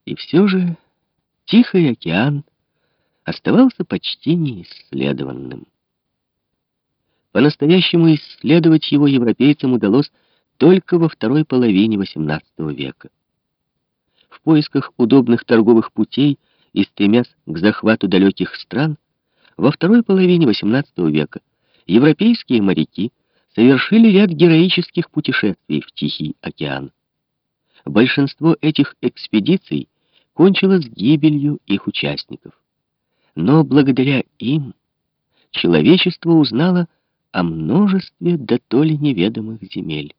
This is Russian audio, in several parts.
И все же Тихий океан оставался почти неисследованным. По-настоящему исследовать его европейцам удалось только во второй половине XVIII века. В поисках удобных торговых путей и стремясь к захвату далеких стран, во второй половине XVIII века европейские моряки совершили ряд героических путешествий в Тихий океан. Большинство этих экспедиций кончилось гибелью их участников. Но благодаря им человечество узнало о множестве дотоле неведомых земель.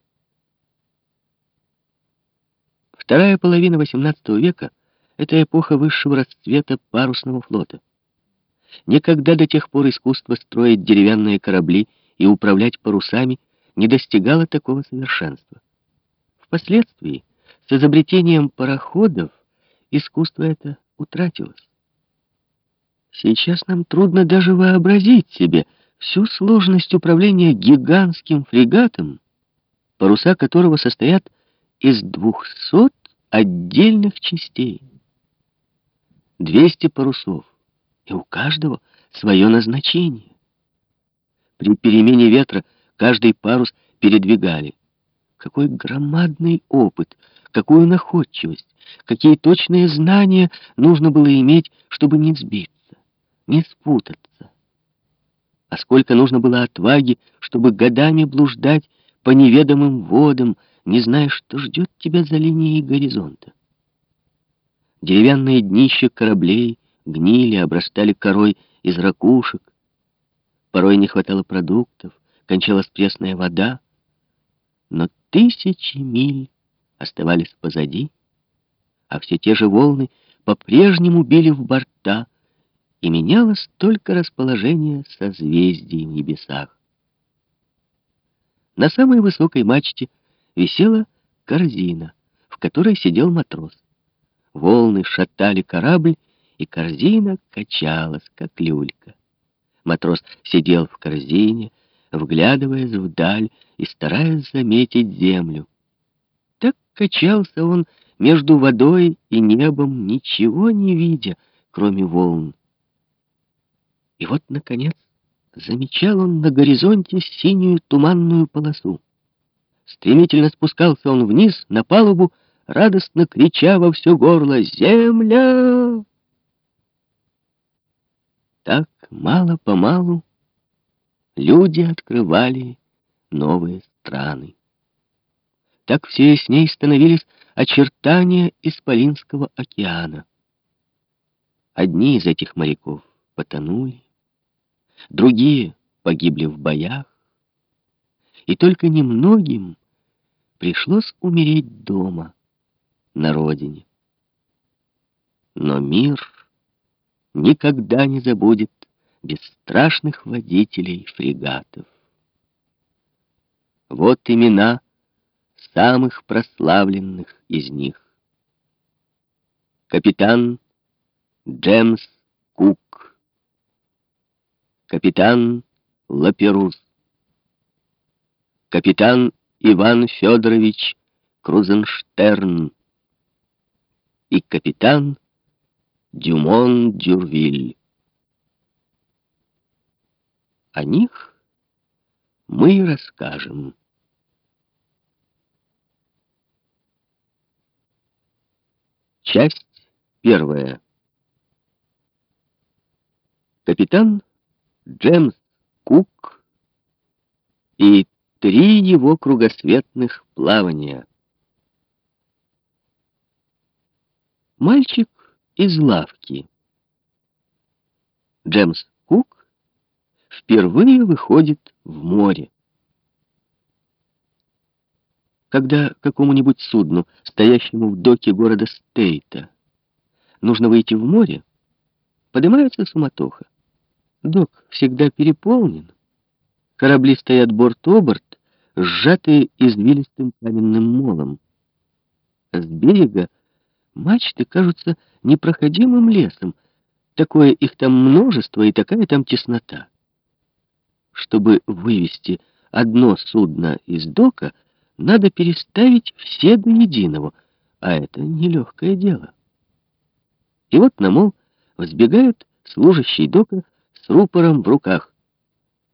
Вторая половина XVIII века — это эпоха высшего расцвета парусного флота. Никогда до тех пор искусство строить деревянные корабли и управлять парусами не достигало такого совершенства. Впоследствии, с изобретением пароходов, искусство это утратилось. Сейчас нам трудно даже вообразить себе всю сложность управления гигантским фрегатом, паруса которого состоят из 200 отдельных частей. 200 парусов, и у каждого свое назначение. При перемене ветра каждый парус передвигали. Какой громадный опыт, какую находчивость, какие точные знания нужно было иметь, чтобы не сбиться, не спутаться. А сколько нужно было отваги, чтобы годами блуждать по неведомым водам, не зная, что ждет тебя за линией горизонта. Деревянные днища кораблей гнили, обрастали корой из ракушек. Порой не хватало продуктов, кончалась пресная вода. Но тысячи миль оставались позади, а все те же волны по-прежнему били в борта, и менялось только расположение созвездий в небесах. На самой высокой мачте висела корзина, в которой сидел матрос. Волны шатали корабль, и корзина качалась, как люлька. Матрос сидел в корзине, вглядываясь вдаль и стараясь заметить землю. Так качался он между водой и небом, ничего не видя, кроме волн. И вот, наконец, замечал он на горизонте синюю туманную полосу. Стремительно спускался он вниз, на палубу, радостно крича во все горло: «Земля!» Так, мало-помалу, люди открывали новые страны. Так все ясней становились очертания Исполинского океана. Одни из этих моряков потонули, другие погибли в боях, и только немногим пришлось умереть дома, на родине. Но мир никогда не забудет бесстрашных водителей фрегатов. Вот имена самых прославленных из них. Капитан Джеймс Кук, капитан Лаперуз, капитан Иван Федорович Крузенштерн и капитан Дюмон-Дюрвиль. О них мы и расскажем. Часть первая. Капитан Джеймс Кук и 3 его кругосветных плавания. Мальчик из лавки. Джеймс Кук впервые выходит в море. Когда какому-нибудь судну, стоящему в доке города Стейта, нужно выйти в море, поднимается суматоха. Док всегда переполнен. Корабли стоят борт-оборт, сжатые извилистым каменным молом. С берега мачты кажутся непроходимым лесом. Такое их там множество и такая там теснота. Чтобы вывести одно судно из дока, надо переставить все до единого, а это нелегкое дело. И вот на мол взбегают служащий дока с рупором в руках.